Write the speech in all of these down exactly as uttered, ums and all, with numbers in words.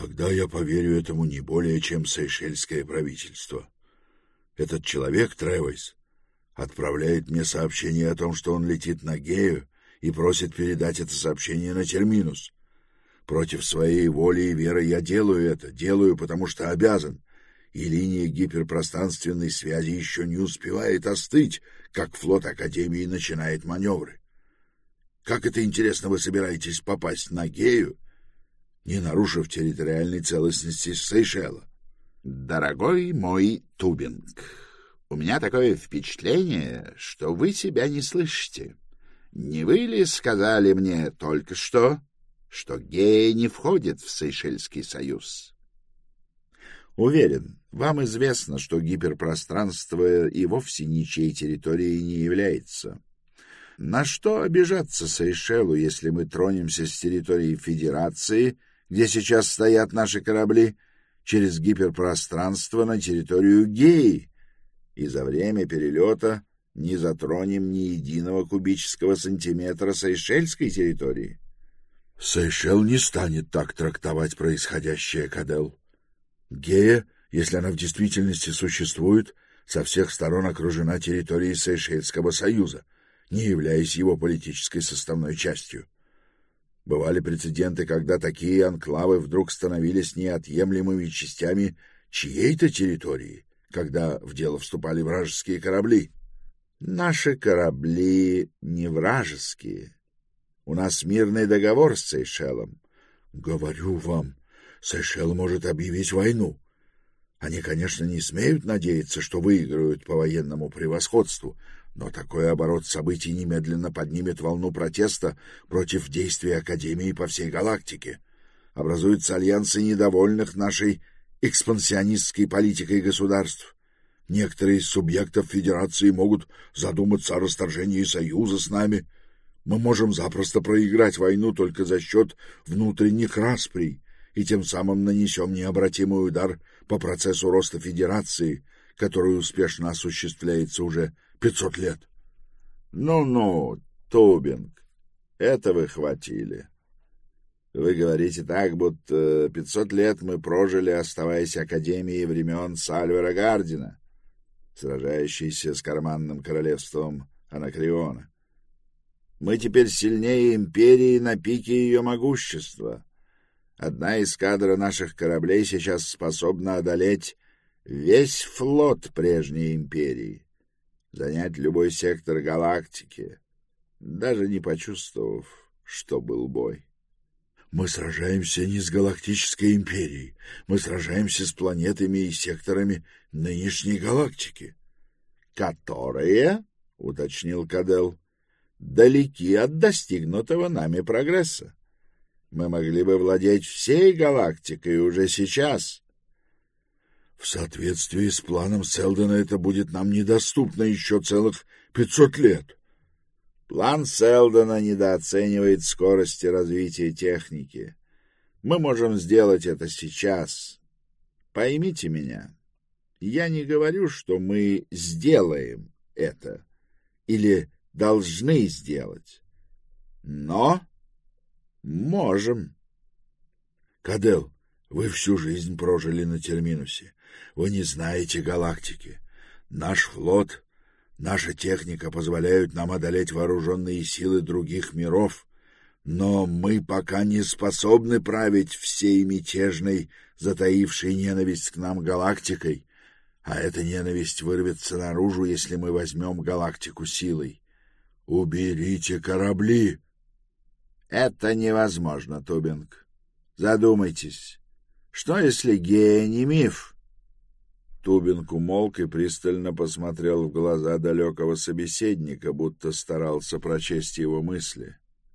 Тогда я поверю этому не более, чем сейшельское правительство. Этот человек, Тревойс, отправляет мне сообщение о том, что он летит на Гею и просит передать это сообщение на Терминус. Против своей воли и веры я делаю это, делаю, потому что обязан, и линия гиперпространственной связи еще не успевает остыть, как флот Академии начинает маневры. Как это, интересно, вы собираетесь попасть на Гею, не нарушив территориальной целостности Сейшела? Дорогой мой Тубинг, у меня такое впечатление, что вы себя не слышите. Не вы ли сказали мне только что, что Гея не входит в Сейшельский союз? Уверен, вам известно, что гиперпространство и вовсе ничьей территорией не является. На что обижаться Сейшелу, если мы тронемся с территории Федерации, где сейчас стоят наши корабли, через гиперпространство на территорию Геи, и за время перелета не затронем ни единого кубического сантиметра сейшельской территории? Сейшел не станет так трактовать происходящее, Кадел. Гея, если она в действительности существует, со всех сторон окружена территорией Сейшельского союза, не являясь его политической составной частью. Бывали прецеденты, когда такие анклавы вдруг становились неотъемлемыми частями чьей-то территории, когда в дело вступали вражеские корабли. Наши корабли не вражеские. У нас мирный договор с Сейшелом. Говорю вам, Сейшел может объявить войну. Они, конечно, не смеют надеяться, что выиграют по военному превосходству, но такой оборот событий немедленно поднимет волну протеста против действий Академии по всей галактике. Образуются альянсы недовольных нашей экспансионистской политикой государств. Некоторые из субъектов Федерации могут задуматься о расторжении союза с нами. Мы можем запросто проиграть войну только за счет внутренних расприй, и тем самым нанесем необратимый удар по процессу роста Федерации, который успешно осуществляется уже пятьсот лет. Ну-ну, Тубинг, это вы хватили. Вы говорите так, будто пятьсот лет мы прожили, оставаясь Академией времен Сальвера Гардина, сражающейся с карманным королевством Анакреона. Мы теперь сильнее империи на пике ее могущества. Одна эскадра наших кораблей сейчас способна одолеть весь флот прежней империи, занять любой сектор галактики, даже не почувствовав, что был бой. Мы сражаемся не с галактической империей, мы сражаемся с планетами и секторами нынешней галактики. — Которые, — уточнил Кадел, — далеки от достигнутого нами прогресса. Мы могли бы владеть всей галактикой уже сейчас. В соответствии с планом Селдона это будет нам недоступно еще целых пятьсот лет. План Селдона недооценивает скорости развития техники. Мы можем сделать это сейчас. Поймите меня. Я не говорю, что мы сделаем это или должны сделать. Но можем. Кадел, вы всю жизнь прожили на Терминусе. Вы не знаете галактики. Наш флот, наша техника позволяют нам одолеть вооруженные силы других миров, но мы пока не способны править всей мятежной, затаившей ненависть к нам галактикой, а эта ненависть вырвется наружу, если мы возьмем галактику силой. Уберите корабли. Это невозможно, Тубинг. Задумайтесь. Что, если Гея не миф? Тубинг умолк и пристально посмотрел в глаза далекого собеседника, будто старался прочесть его мысли.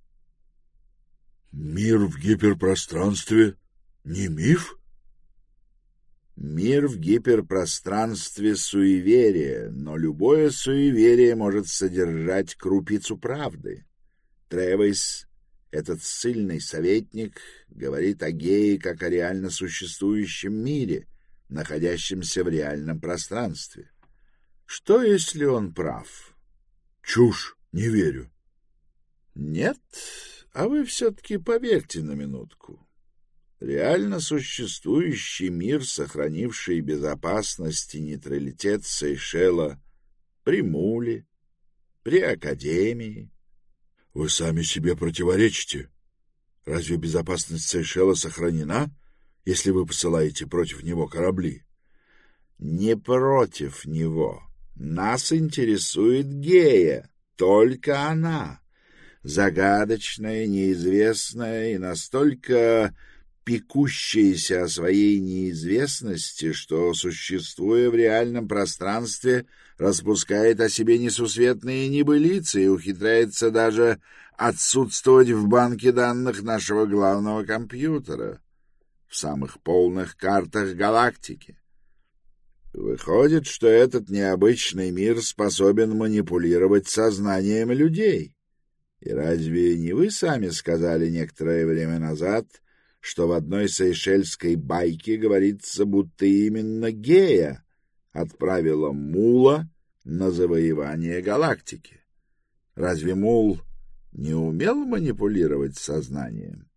«Мир в гиперпространстве не миф?» «Мир в гиперпространстве — суеверие, но любое суеверие может содержать крупицу правды. Тревойс, этот ссыльный советник, говорит о Гее как о реально существующем мире, находящемся в реальном пространстве. Что, если он прав?» «Чушь, не верю». «Нет, а вы все-таки поверьте на минутку. Реально существующий мир, сохранивший безопасность и нейтралитет Сейшела при Муле, при Академии. Вы сами себе противоречите. Разве безопасность Сейшела сохранена, если вы посылаете против него корабли? Не против него. Нас интересует Гея, только она. Загадочная, неизвестная и настолько пекущаяся о своей неизвестности, что, существуя в реальном пространстве, распускает о себе несусветные небылицы и ухитряется даже отсутствовать в банке данных нашего главного компьютера, в самых полных картах галактики. Выходит, что этот необычный мир способен манипулировать сознанием людей. И разве не вы сами сказали некоторое время назад, что в одной сейшельской байке говорится, будто именно Гея отправила Мула на завоевание галактики? Разве Мул не умел манипулировать сознанием?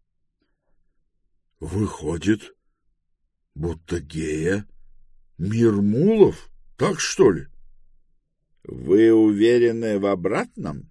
Выходит, будто Гея — мир Мулов, так что ли? Вы уверены в обратном?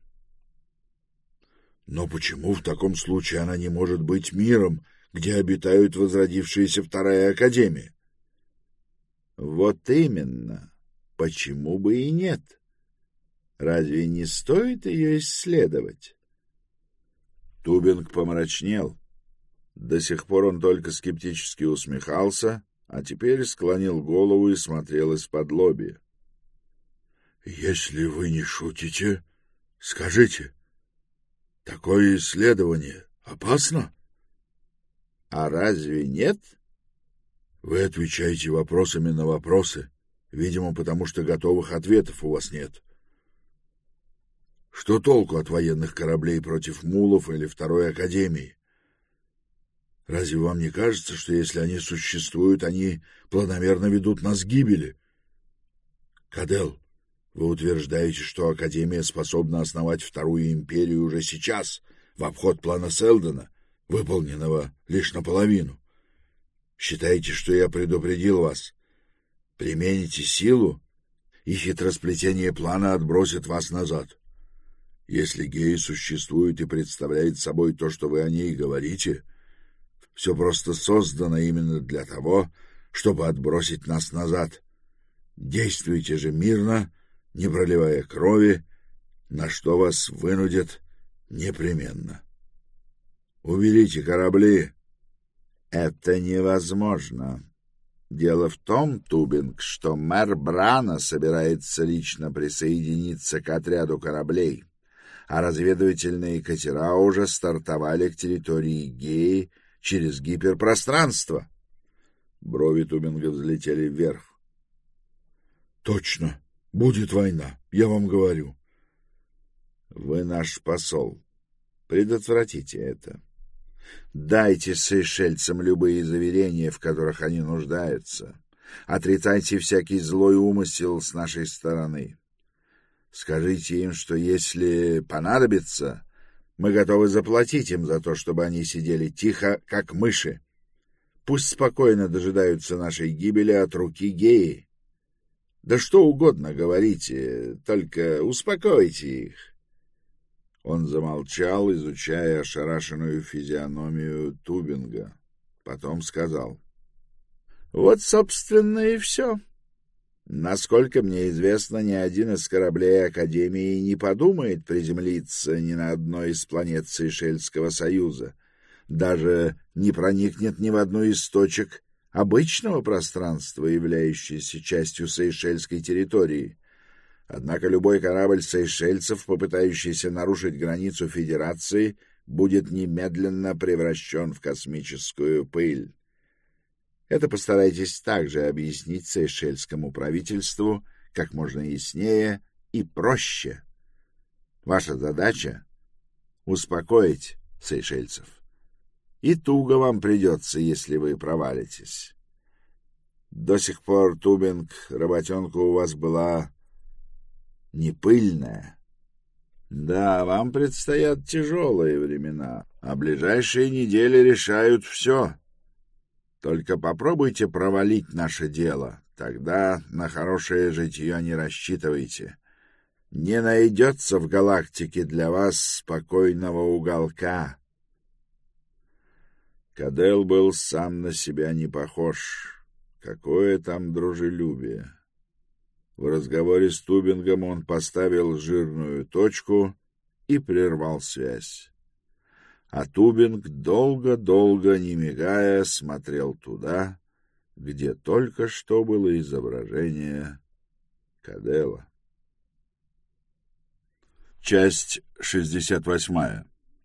Но почему в таком случае она не может быть миром, где обитают возродившиеся Вторая Академия? Вот именно. Почему бы и нет? Разве не стоит ее исследовать? Тубинг помрачнел. До сих пор он только скептически усмехался, а теперь склонил голову и смотрел из-под лобья. — Если вы не шутите, скажите, такое исследование опасно? — А разве нет? — Вы отвечаете вопросами на вопросы, видимо, потому что готовых ответов у вас нет. Что толку от военных кораблей против Мулов или Второй Академии? Разве вам не кажется, что если они существуют, они планомерно ведут нас к гибели? Кадел, вы утверждаете, что Академия способна основать Вторую Империю уже сейчас, в обход плана Селдона, выполненного лишь наполовину. Считаете, что я предупредил вас? Примените силу, и хитросплетение плана отбросит вас назад. Если Гея существует и представляет собой то, что вы о ней говорите, все просто создано именно для того, чтобы отбросить нас назад. Действуйте же мирно, не проливая крови, на что вас вынудят непременно. Уберите корабли. Это невозможно. Дело в том, Тубинг, что мэр Брана собирается лично присоединиться к отряду кораблей, а разведывательные катера уже стартовали к территории Геи через гиперпространство. Брови Тубинга взлетели вверх. — Точно, будет война, я вам говорю. — Вы наш посол. Предотвратите это. Дайте сейшельцам любые заверения, в которых они нуждаются. Отрицайте всякий злой умысел с нашей стороны. Скажите им, что если понадобится, мы готовы заплатить им за то, чтобы они сидели тихо, как мыши. Пусть спокойно дожидаются нашей гибели от руки Геи. Да что угодно говорите, только успокойте их. Он замолчал, изучая ошарашенную физиономию Тубинга. Потом сказал: — Вот, собственно, и все. Насколько мне известно, ни один из кораблей Академии не подумает приземлиться ни на одной из планет Сейшельского союза, даже не проникнет ни в одну из точек обычного пространства, являющейся частью сейшельской территории. Однако любой корабль сейшельцев, попытающийся нарушить границу Федерации, будет немедленно превращен в космическую пыль. Это постарайтесь также объяснить сейшельскому правительству как можно яснее и проще. Ваша задача — успокоить сейшельцев. И туго вам придется, если вы провалитесь. До сих пор, Тубинг, работенка у вас была не пыльная. Да, вам предстоят тяжелые времена, а ближайшие недели решают все. Только попробуйте провалить наше дело, тогда на хорошее житье не рассчитывайте. Не найдется в галактике для вас спокойного уголка». Кадел был сам на себя не похож. Какое там дружелюбие! В разговоре с Тубингом он поставил жирную точку и прервал связь. А Тубинг долго-долго, не мигая, смотрел туда, где только что было изображение Кадела. Часть шестьдесят восьмая.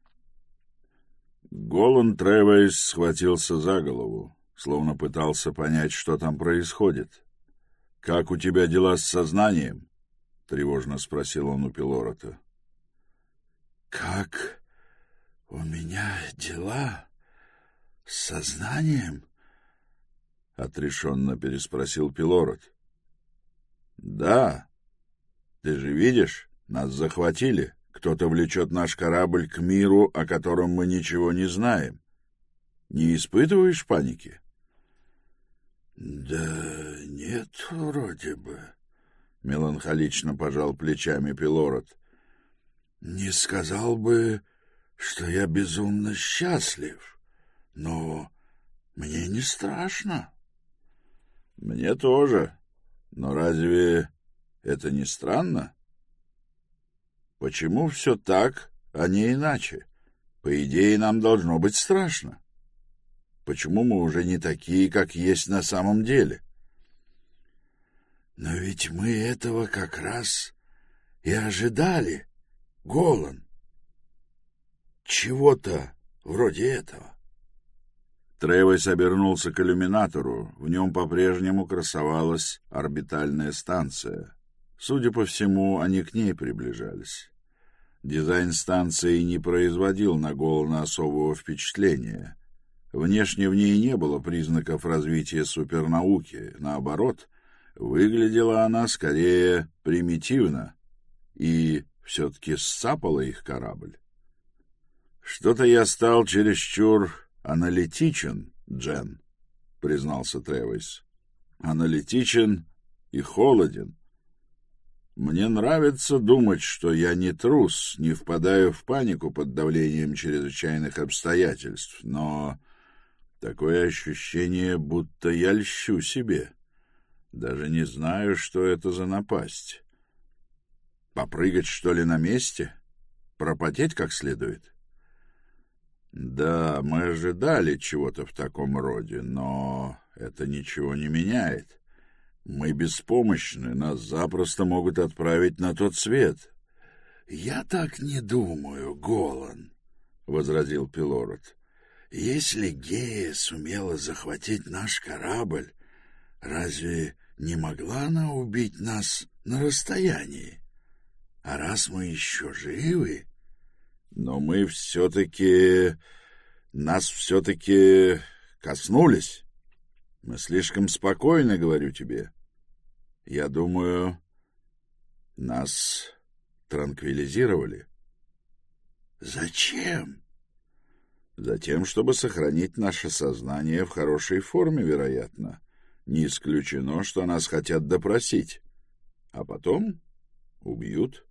Голан Тревейс схватился за голову, словно пытался понять, что там происходит. — Как у тебя дела с сознанием? — тревожно спросил он у Пилорота. — Как у меня дела с сознанием? — отрешенно переспросил Пилорот. — Да. Ты же видишь, нас захватили. Кто-то влечет наш корабль к миру, о котором мы ничего не знаем. Не испытываешь паники? — Да нет, вроде бы, — меланхолично пожал плечами Пилорот. — Не сказал бы, что я безумно счастлив, но мне не страшно. — Мне тоже. Но разве это не странно? Почему все так, а не иначе? По идее, нам должно быть страшно. Почему мы уже не такие, как есть на самом деле? Но ведь мы этого как раз и ожидали, Голан. Чего-то вроде этого. Тревейс обернулся к иллюминатору. В нем по-прежнему красовалась орбитальная станция. Судя по всему, они к ней приближались. Дизайн станции не производил на Голана особого впечатления. Внешне в ней не было признаков развития супернауки. Наоборот, выглядела она скорее примитивно, и все-таки сцапала их корабль. — Что-то я стал чересчур аналитичен, Джен, — признался Тревейс. — Аналитичен и холоден. Мне нравится думать, что я не трус, не впадаю в панику под давлением чрезвычайных обстоятельств, но такое ощущение, будто я льщу себе. Даже не знаю, что это за напасть. Попрыгать, что ли, на месте? Пропотеть как следует? Да, мы ожидали чего-то в таком роде, но это ничего не меняет. Мы беспомощны, нас запросто могут отправить на тот свет. — Я так не думаю, Голан, — возразил Пилорот. — Если Гея сумела захватить наш корабль, разве не могла она убить нас на расстоянии? А раз мы еще живы... Но мы все-таки... Нас все-таки коснулись. Мы слишком спокойны, говорю тебе. Я думаю, нас транквилизировали. Зачем? Затем, чтобы сохранить наше сознание в хорошей форме, вероятно. Не исключено, что нас хотят допросить. А потом убьют.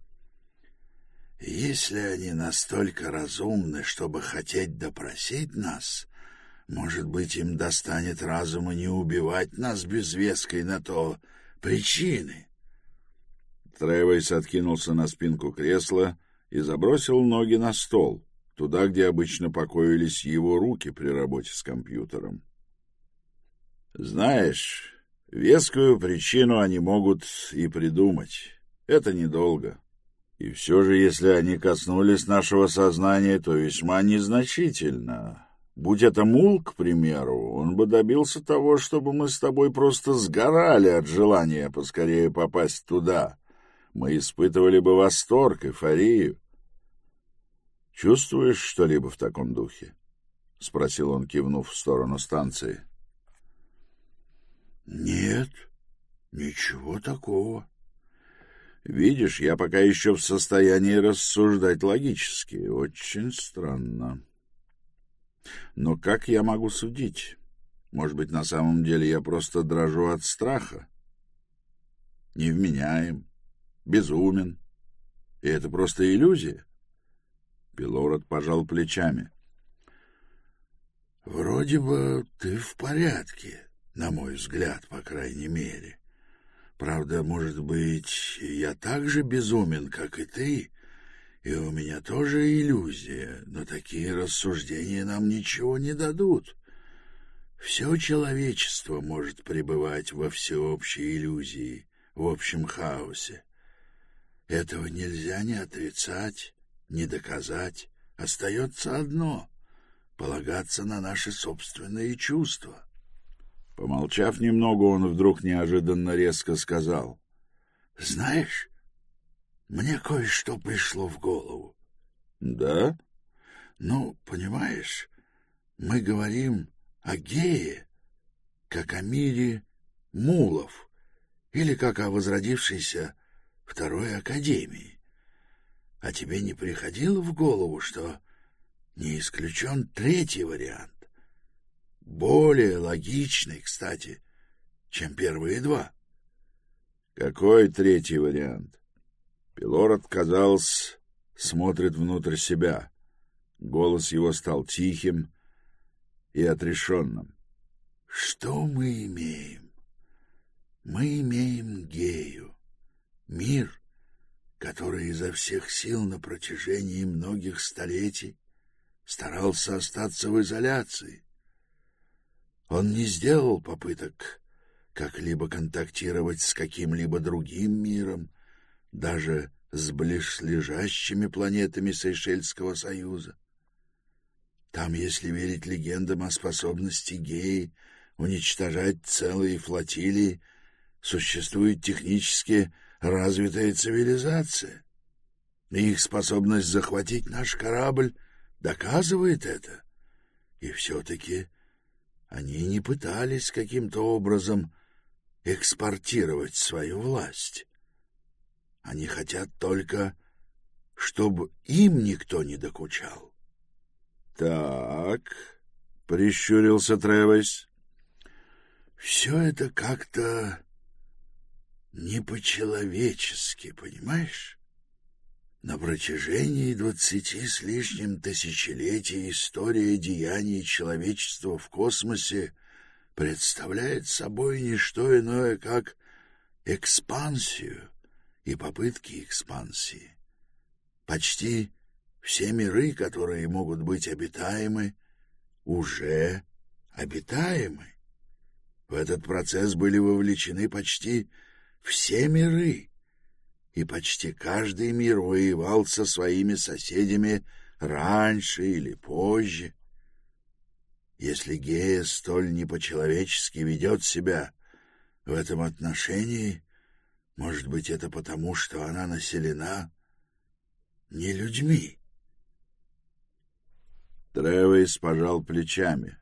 Если они настолько разумны, чтобы хотеть допросить нас... Может быть, им достанет разума не убивать нас без веской на то причины. Тревейс откинулся на спинку кресла и забросил ноги на стол, туда, где обычно покоились его руки при работе с компьютером. Знаешь, вескую причину они могут и придумать. Это недолго. И все же, если они коснулись нашего сознания, то весьма незначительно. Будь это Мул, к примеру, он бы добился того, чтобы мы с тобой просто сгорали от желания поскорее попасть туда. Мы испытывали бы восторг, эйфорию. — Чувствуешь что-либо в таком духе? — спросил он, кивнув в сторону станции. — Нет, ничего такого. Видишь, я пока еще в состоянии рассуждать логически. Очень странно. Но как я могу судить? Может быть, на самом деле я просто дрожу от страха? Невменяем, безумен. И это просто иллюзия? Пилород пожал плечами. Вроде бы ты в порядке, на мой взгляд, по крайней мере. Правда, может быть, я так же безумен, как и ты, и у меня тоже иллюзия, но такие рассуждения нам ничего не дадут. Все человечество может пребывать во всеобщей иллюзии, в общем хаосе. Этого нельзя ни отрицать, ни доказать. Остается одно — полагаться на наши собственные чувства. Помолчав немного, он вдруг неожиданно резко сказал: «Знаешь, мне кое-что пришло в голову». «Да?» «Ну, понимаешь, мы говорим о Гее, как о мире мулов, или как о возродившейся второй академии. А тебе не приходило в голову, что не исключен третий вариант? Более логичный, кстати, чем первые два». «Какой третий вариант?» Пилород, казалось, смотрит внутрь себя. Голос его стал тихим и отрешенным. «Что мы имеем? Мы имеем Гею, мир, который изо всех сил на протяжении многих столетий старался остаться в изоляции. Он не сделал попыток как-либо контактировать с каким-либо другим миром, даже с близлежащими планетами Сейшельского союза. Там, если верить легендам о способности Геи уничтожать целые флотилии, существует технически развитая цивилизация. И их способность захватить наш корабль доказывает это. И все-таки они не пытались каким-то образом экспортировать свою власть. Они хотят только, чтобы им никто не докучал. — Так, — прищурился Тревис, — все это как-то не по-человечески, понимаешь? На протяжении двадцати с лишним тысячелетий история деяний человечества в космосе представляет собой не что иное, как экспансию и попытки экспансии. Почти все миры, которые могут быть обитаемы, уже обитаемы. В этот процесс были вовлечены почти все миры, и почти каждый мир воевал со своими соседями раньше или позже. Если Гея столь не по-человечески ведет себя в этом отношении, может быть, это потому, что она населена не людьми. Тревис пожал плечами.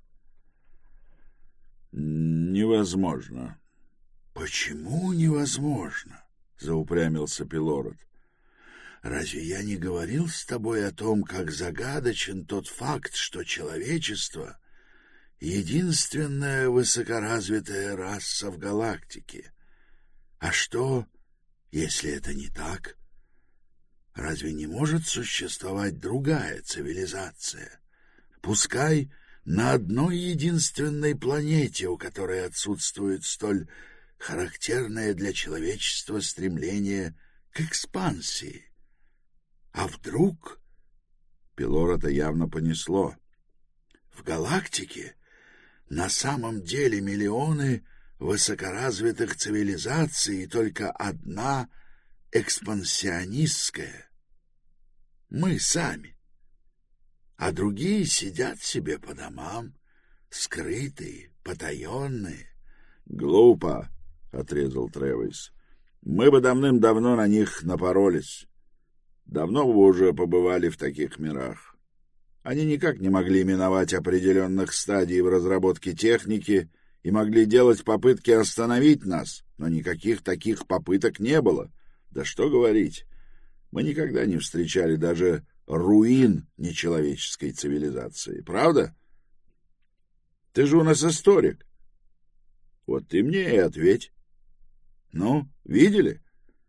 Невозможно. Почему невозможно? Заупрямился Пилород. Разве я не говорил с тобой о том, как загадочен тот факт, что человечество — единственная высокоразвитая раса в галактике? А что, если это не так? Разве не может существовать другая цивилизация? Пускай на одной единственной планете, у которой отсутствует столь характерное для человечества стремление к экспансии. А вдруг... Пилорода явно понесло. В галактике на самом деле миллионы высокоразвитых цивилизаций и только одна экспансионистская. Мы сами. А другие сидят себе по домам, скрытые, потаенные. — Глупо, — отрезал Тревис. — Мы бы давным-давно на них напоролись. Давно бы уже побывали в таких мирах. Они никак не могли миновать определенных стадий в разработке техники и могли делать попытки остановить нас, но никаких таких попыток не было. Да что говорить, мы никогда не встречали даже руин нечеловеческой цивилизации, правда? Ты же у нас историк. Вот ты мне и ответь. Ну, видели?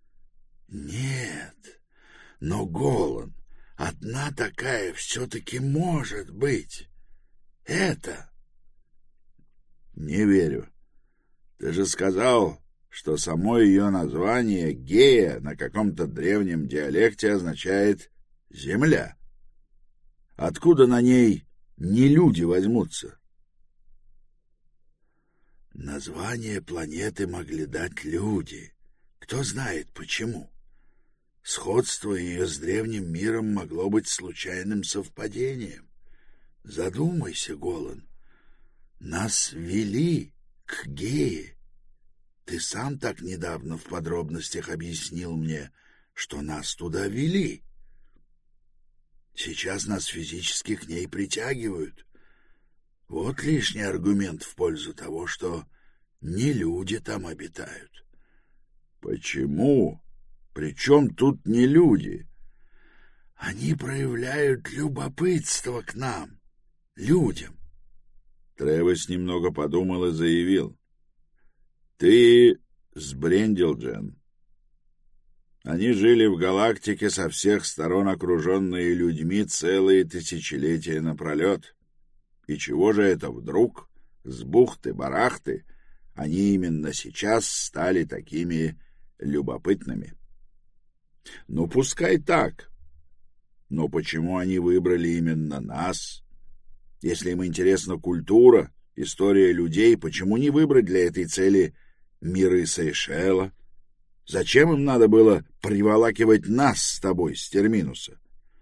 Нет, но, Голан, одна такая все-таки может быть. Это... Не верю. Ты же сказал, что само ее название Гея на каком-то древнем диалекте означает «земля». Откуда на ней не люди возьмутся? Название планеты могли дать люди. Кто знает почему. Сходство ее с древним миром могло быть случайным совпадением. Задумайся, Голан. Нас вели к Гее. Ты сам так недавно в подробностях объяснил мне, что нас туда вели. Сейчас нас физически к ней притягивают. Вот лишний аргумент в пользу того, что не люди там обитают. Почему? Причем тут не люди? Они проявляют любопытство к нам, людям. Тревис немного подумал и заявил. Ты сбрендил, Джен. Они жили в галактике со всех сторон, окруженные людьми целые тысячелетия напролет. И чего же это вдруг, с бухты-барахты, они именно сейчас стали такими любопытными? Ну, пускай так. Но почему они выбрали именно нас? Если им интересна культура, история людей, почему не выбрать для этой цели миры Сейшела? Зачем им надо было приволакивать нас с тобой с терминуса?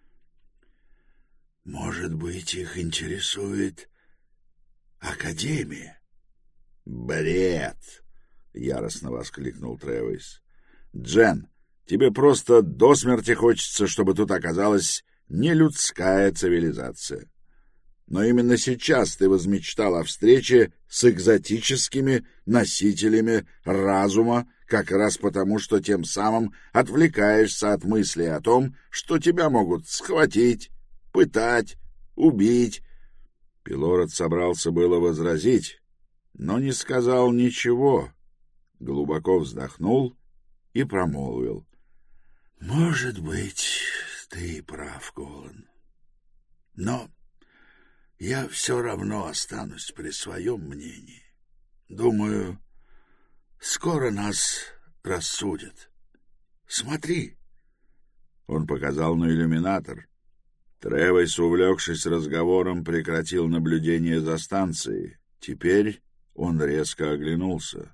Может быть, их интересует Академия? Бред! Яростно воскликнул Тревис. Джен, тебе просто до смерти хочется, чтобы тут оказалась нелюдская цивилизация. Но именно сейчас ты возмечтал о встрече с экзотическими носителями разума, как раз потому, что тем самым отвлекаешься от мысли о том, что тебя могут схватить, пытать, убить. Пилород собрался было возразить, но не сказал ничего, глубоко вздохнул и промолвил. — Может быть, ты прав, Голан. Но я все равно останусь при своем мнении. Думаю, скоро нас рассудят. Смотри. Он показал на иллюминатор. Тревис, увлекшись разговором, прекратил наблюдение за станцией. Теперь он резко оглянулся.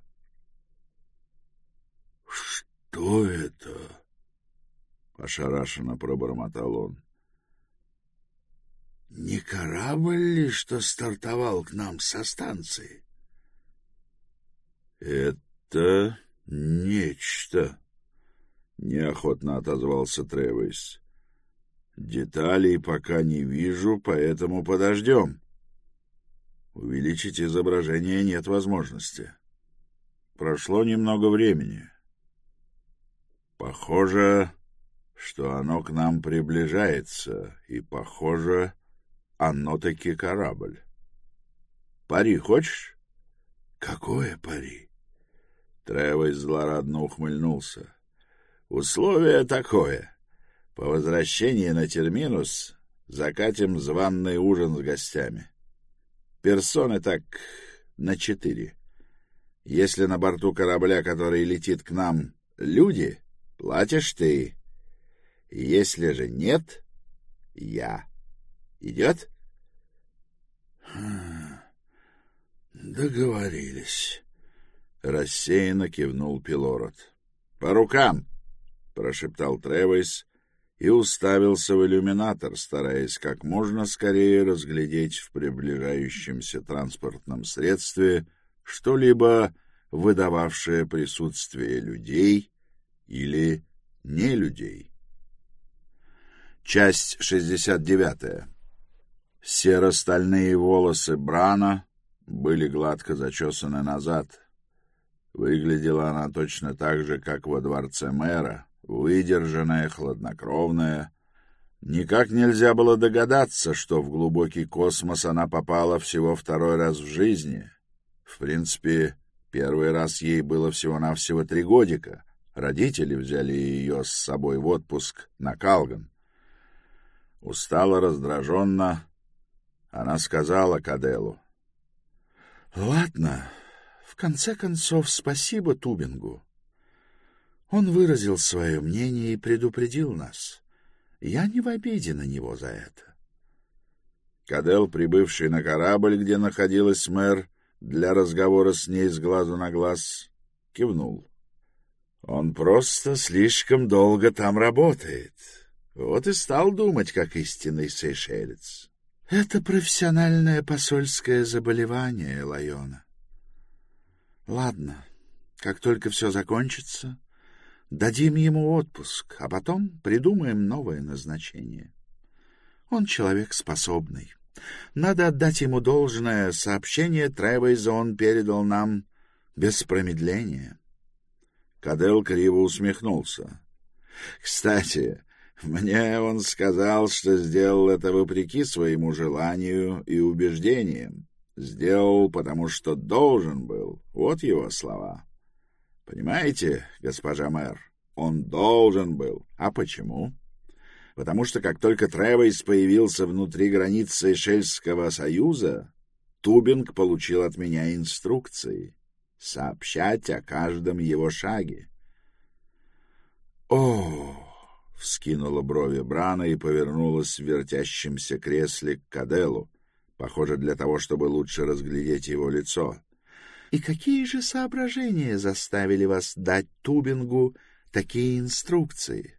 — Что это? — ошарашенно пробормотал он. — Не корабль ли, что стартовал к нам со станции? — Это нечто, — неохотно отозвался Тревис. — Деталей пока не вижу, поэтому подождем. Увеличить изображение нет возможности. Прошло немного времени. Похоже, что оно к нам приближается, и, похоже, оно таки корабль. Пари хочешь? — Какое пари? Тревис злорадно ухмыльнулся. — Условие такое. По возвращении на терминус закатим званый ужин с гостями. Персоны так на четыре. Если на борту корабля, который летит к нам, люди, платишь ты. Если же нет, я. Идет? — Договорились. Рассеянно кивнул Пилород. — По рукам! — прошептал Тревис и уставился в иллюминатор, стараясь как можно скорее разглядеть в приближающемся транспортном средстве что-либо, выдававшее присутствие людей или не людей. Часть шестьдесят девятая. Серо-стальные волосы Брана были гладко зачесаны назад. Выглядела она точно так же, как во дворце мэра, выдержанная, хладнокровная, Никак нельзя было догадаться, что в глубокий космос она попала всего второй раз в жизни. В принципе, первый раз ей было всего-навсего три годика. Родители взяли ее с собой в отпуск на Калган. Устала, раздраженно, она сказала Каделу: «Ладно, в конце концов, спасибо Тубингу. Он выразил свое мнение и предупредил нас. Я не в обиде на него за это». Кадел, прибывший на корабль, где находилась мэр, для разговора с ней с глазу на глаз, кивнул. «Он просто слишком долго там работает. Вот и стал думать, как истинный сейшелец». «Это профессиональное посольское заболевание, Лайона. Ладно, как только все закончится, дадим ему отпуск, а потом придумаем новое назначение. Он человек способный. Надо отдать ему должное. Сообщение Тревейза он передал нам без промедления». Кадел криво усмехнулся. «Кстати, мне он сказал, что сделал это вопреки своему желанию и убеждениям. Сделал, потому что должен был. Вот его слова. Понимаете, госпожа мэр, он должен был. А почему? Потому что как только Тревейз появился внутри границ Сейшельского союза, Тубинг получил от меня инструкции сообщать о каждом его шаге». «О!» — вскинула брови Брана и повернулась в вертящемся кресле к Каделу, похоже, для того, чтобы лучше разглядеть его лицо. «И какие же соображения заставили вас дать Тубингу такие инструкции?»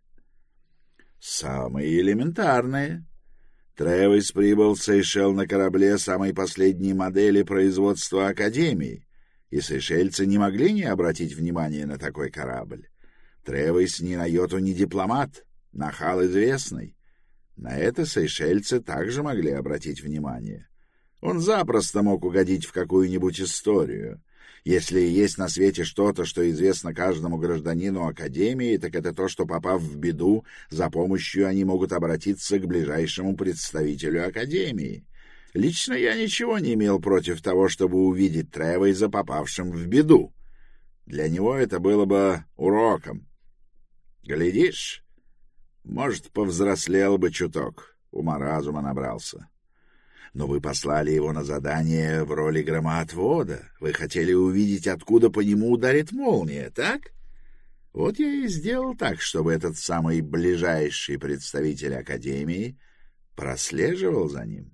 «Самые элементарные. Тревейз прибыл в Сейшел на корабле самой последней модели производства Академии, и сейшельцы не могли не обратить внимания на такой корабль. Тревейз ни на йоту не дипломат, нахал известный. На это сейшельцы также могли обратить внимание. Он запросто мог угодить в какую-нибудь историю. Если есть на свете что-то, что известно каждому гражданину Академии, так это то, что, попав в беду, за помощью они могут обратиться к ближайшему представителю Академии. Лично я ничего не имел против того, чтобы увидеть Тревейза попавшим в беду. Для него это было бы уроком. Глядишь, может, повзрослел бы чуток, ума-разума набрался. Но вы послали его на задание в роли громоотвода. Вы хотели увидеть, откуда по нему ударит молния, так? Вот я и сделал так, чтобы этот самый ближайший представитель Академии прослеживал за ним».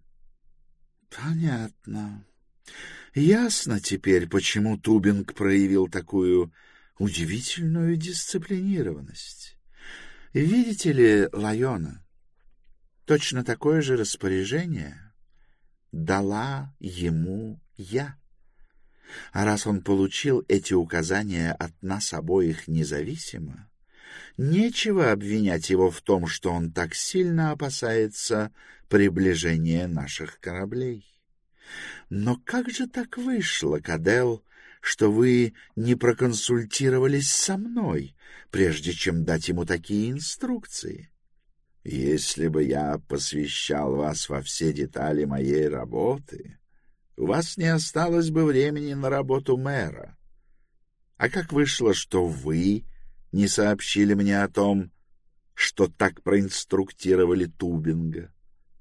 «Понятно. Ясно теперь, почему Тубинг проявил такую удивительную дисциплинированность. Видите ли, Лайона, точно такое же распоряжение дала ему я. А раз он получил эти указания от нас обоих независимо, нечего обвинять его в том, что он так сильно опасается приближения наших кораблей. Но как же так вышло, Кадел, что вы не проконсультировались со мной, прежде чем дать ему такие инструкции? Если бы я посвящал вас во все детали моей работы, у вас не осталось бы времени на работу мэра. А как вышло, что вы не сообщили мне о том, что так проинструктировали Тубинга?»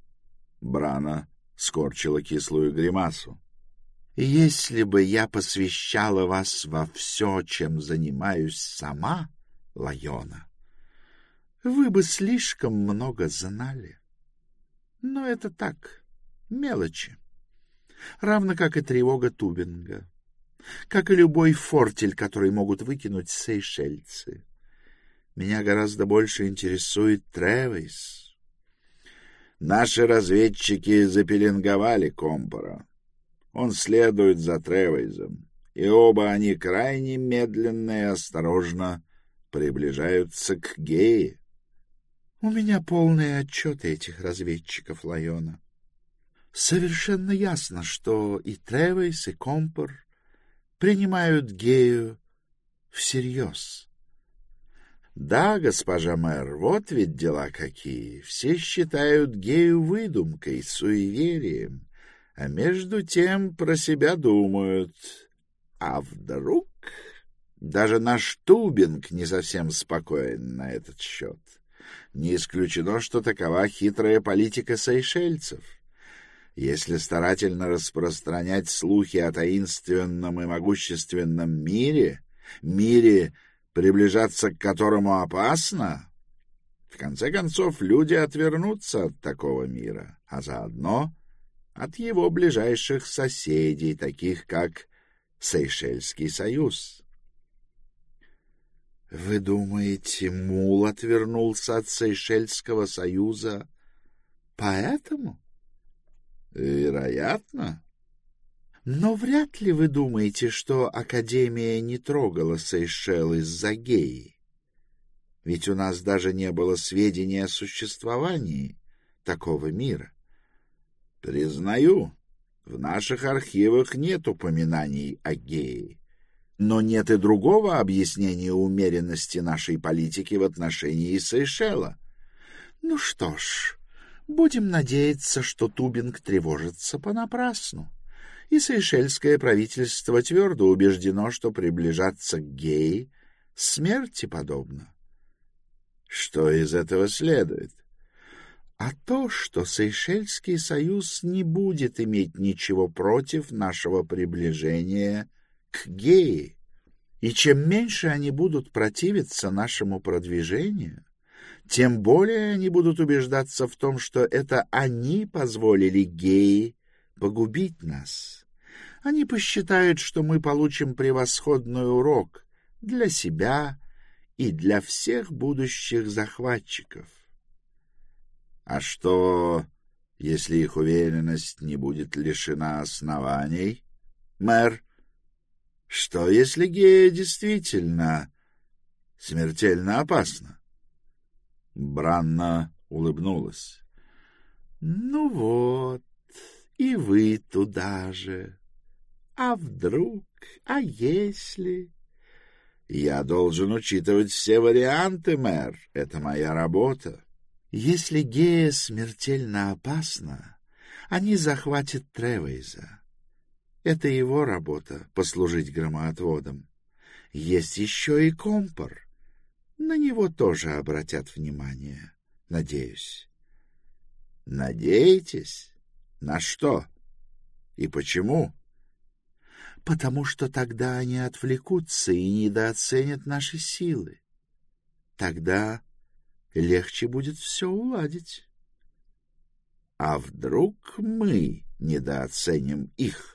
Брана скорчила кислую гримасу. «Если бы я посвящала вас во все, чем занимаюсь сама, Лайона, вы бы слишком много знали. Но это так, мелочи. Равно как и тревога Тубинга, как и любой фортель, который могут выкинуть сейшельцы. Меня гораздо больше интересует Тревейз». «Наши разведчики запеленговали Компора. Он следует за Тревейзом, и оба они крайне медленно и осторожно приближаются к Гее». «У меня полные отчеты этих разведчиков, Лайона. Совершенно ясно, что и Тревейз, и Компор принимают Гею всерьез. Да, госпожа мэр, вот ведь дела какие. Все считают гею выдумкой, суеверием, а между тем про себя думают. А вдруг... Даже наш Тубинг не совсем спокоен на этот счет. Не исключено, что такова хитрая политика сейшельцев. Если старательно распространять слухи о таинственном и могущественном мире, мире, приближаться к которому опасно, в конце концов люди отвернутся от такого мира, а заодно от его ближайших соседей, таких как Сейшельский союз. Вы думаете, Мул отвернулся от Сейшельского союза поэтому? Вероятно. Но вряд ли вы думаете, что Академия не трогала Сейшел из-за геи. Ведь у нас даже не было сведений о существовании такого мира. Признаю, в наших архивах нет упоминаний о гее. Но нет и другого объяснения умеренности нашей политики в отношении Сейшела. Ну что ж, будем надеяться, что Тубинг тревожится понапрасну, и сейшельское правительство твердо убеждено, что приближаться к гее смерти подобно. Что из этого следует? А то, что Сейшельский союз не будет иметь ничего против нашего приближения к гее, и чем меньше они будут противиться нашему продвижению, тем более они будут убеждаться в том, что это они позволили гее погубить нас. Они посчитают, что мы получим превосходный урок для себя и для всех будущих захватчиков. А что, если их уверенность не будет лишена оснований, мэр? Что, если гея действительно смертельно опасна? Бранна улыбнулась. — Ну вот, и вы туда же. А вдруг, а если... — Я должен учитывать все варианты, мэр. Это моя работа. Если гея смертельно опасна, они захватят Тревейза. Это его работа — послужить громоотводом. Есть еще и Компор. На него тоже обратят внимание, надеюсь. Надеетесь? На что? И почему? Потому что тогда они отвлекутся и недооценят наши силы. Тогда легче будет все уладить. А вдруг мы недооценим их?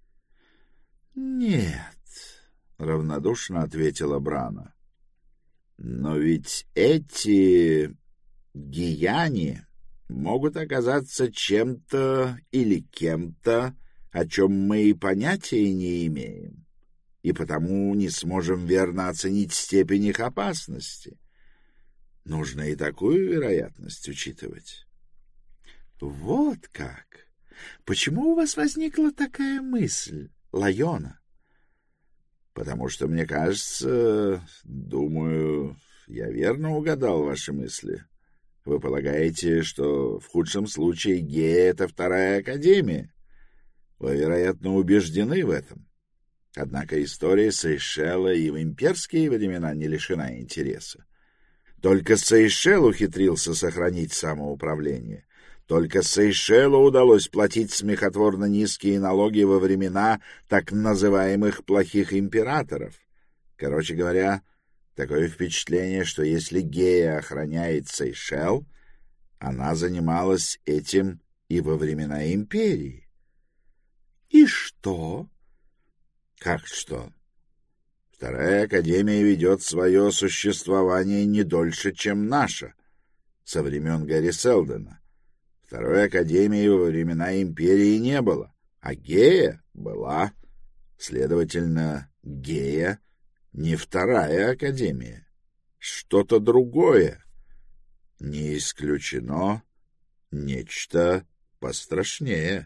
Нет, равнодушно ответила Брана. Но ведь эти гияне могут оказаться чем-то или кем-то, о чем мы и понятия не имеем, и потому не сможем верно оценить степень их опасности. Нужно и такую вероятность учитывать. Вот как! Почему у вас возникла такая мысль, Лайона? Потому что, мне кажется, думаю, я верно угадал ваши мысли. Вы полагаете, что в худшем случае гея — это вторая академия? Вы, вероятно, убеждены в этом. Однако история Сейшела и в имперские времена не лишена интереса. Только Сейшел ухитрился сохранить самоуправление. Только Сейшелу удалось платить смехотворно низкие налоги во времена так называемых плохих императоров. Короче говоря, такое впечатление, что если гея охраняет Сейшел, она занималась этим и во времена империи. И что? Как что? Вторая академия ведет свое существование не дольше, чем наша, со времен Гарри Селдона. Второй академии во времена империи не было, а гея была. Следовательно, гея не вторая академия, что-то другое. Не исключено нечто пострашнее.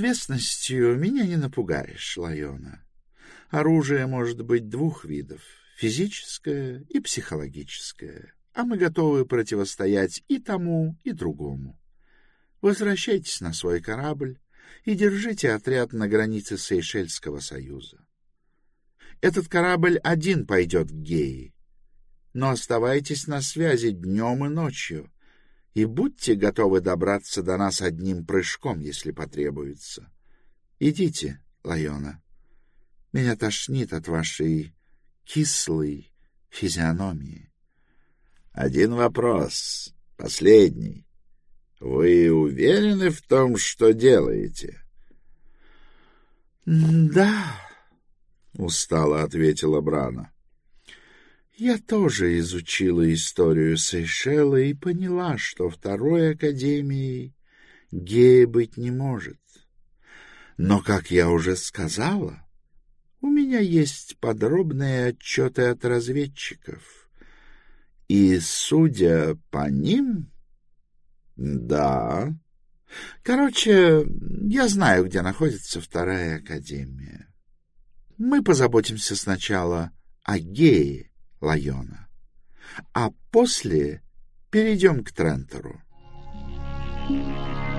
Неизвестностью меня не напугаешь, Лайона. Оружие может быть двух видов — физическое и психологическое, а мы готовы противостоять и тому, и другому. Возвращайтесь на свой корабль и держите отряд на границе Сейшельского союза. Этот корабль один пойдет к Гее, но оставайтесь на связи днем и ночью, и будьте готовы добраться до нас одним прыжком, если потребуется. Идите, Лайона. Меня тошнит от вашей кислой физиономии. Один вопрос, последний. Вы уверены в том, что делаете? — Да, — устало ответила Брана. — Я тоже изучила историю Сейшела и поняла, что второй академией Гея быть не может. Но, как я уже сказала, у меня есть подробные отчеты от разведчиков, и, судя по ним... Да. Короче, я знаю, где находится вторая академия. Мы позаботимся сначала о Гее, Лайона, а после перейдем к Трентору.